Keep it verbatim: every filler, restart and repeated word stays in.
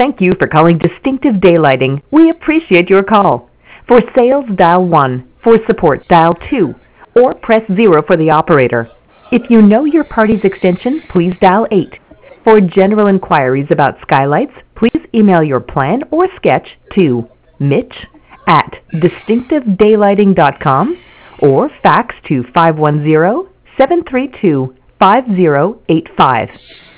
Thank you for calling Distinctive Daylighting. We appreciate your call. For sales, dial one. For support, dial two. Or press zero for the operator. If you know your party's extension, please dial eight. For general inquiries about skylights, please email your plan or sketch to Mitch at distinctive daylighting dot com or fax to five one zero, seven three two, five zero eight five.